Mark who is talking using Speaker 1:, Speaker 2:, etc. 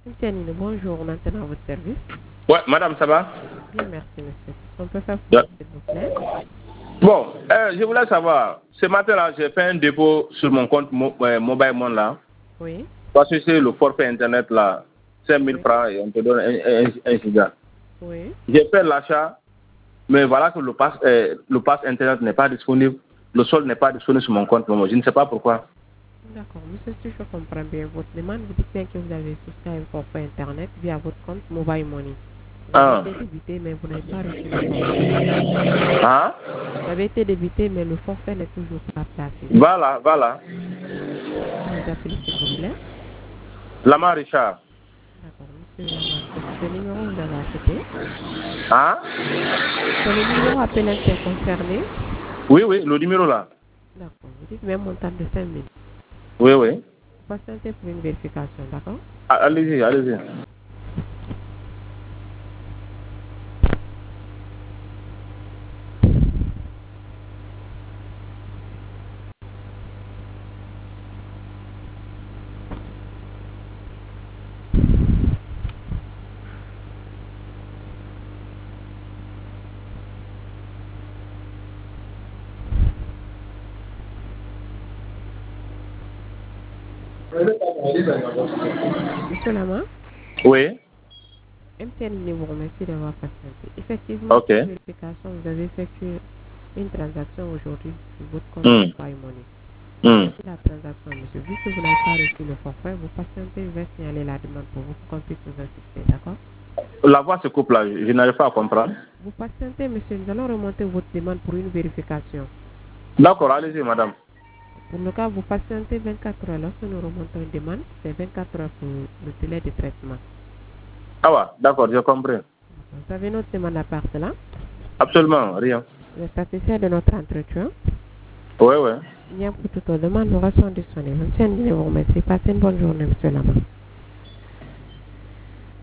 Speaker 1: Monsieur Anine, bonjour, on entend à votre service.
Speaker 2: Ouais, madame, ça va?
Speaker 1: Bien, merci, monsieur. On peut faire
Speaker 2: Ouais.
Speaker 1: pour vous, s'il vous plaît?
Speaker 2: Bon, je voulais savoir, ce matin-là, j'ai fait un dépôt sur mon compte Mobile Money là,
Speaker 1: Oui.
Speaker 2: parce que c'est le forfait Internet là, 5000
Speaker 1: Oui.
Speaker 2: francs et on te donne un giga.
Speaker 1: Oui.
Speaker 2: J'ai fait l'achat, mais voilà que le pass Internet n'est pas disponible, le solde n'est pas disponible sur mon compte. Je ne sais pas pourquoi.
Speaker 1: D'accord, monsieur, si je comprends bien votre demande, vous dites bien que vous avez souscrit un forfait Internet via votre compte Mobile Money. Vous avez
Speaker 2: Ah.
Speaker 1: été débité, mais vous n'avez pas reçu le forfait.
Speaker 2: Hein?
Speaker 1: Vous avez été débité, mais le forfait n'est toujours pas placé.
Speaker 2: Voilà.
Speaker 1: Vous vous appelez, s'il vous plaît?
Speaker 2: Lamar Richard.
Speaker 1: D'accord, monsieur Lamar. Ce numéro, vous avez acheté?
Speaker 2: Hein?
Speaker 1: C'est le numéro appelant qui est concerné?
Speaker 2: Oui, le numéro là.
Speaker 1: D'accord, vous dites même montant de 5000.
Speaker 2: Oui.
Speaker 1: Patientez pour une vérification, d'accord?
Speaker 2: Allez-y.
Speaker 1: Monsieur Lama,
Speaker 2: Oui.
Speaker 1: MTN vous remercie d'avoir patienté. Effectivement,
Speaker 2: Ok.
Speaker 1: pour vérification, vous avez effectué une transaction aujourd'hui sur votre compte Mobile Money. Voici la transaction, monsieur. Vu que vous n'avez pas reçu le forfait, vous patientez, je vais signaler la demande pour vous pour qu'on puisse vous assister, d'accord?
Speaker 2: La voix se coupe là, je n'arrive pas à comprendre.
Speaker 1: Vous patientez, monsieur, nous allons remonter votre demande pour une vérification.
Speaker 2: D'accord, allez-y, madame.
Speaker 1: Pour le cas, vous patientez 24 heures. Lorsque nous remontons une demande, c'est 24 heures pour le délai de traitement.
Speaker 2: Ah ouais, d'accord, j'ai compris.
Speaker 1: Vous avez notre demande à part cela?
Speaker 2: Absolument, rien.
Speaker 1: Vous êtes satisfait de notre entretien?
Speaker 2: Oui.
Speaker 1: Bien, pour toute demande, nous restons disponibles. Monsieur, vous remercie. Passez une bonne journée, monsieur Lama.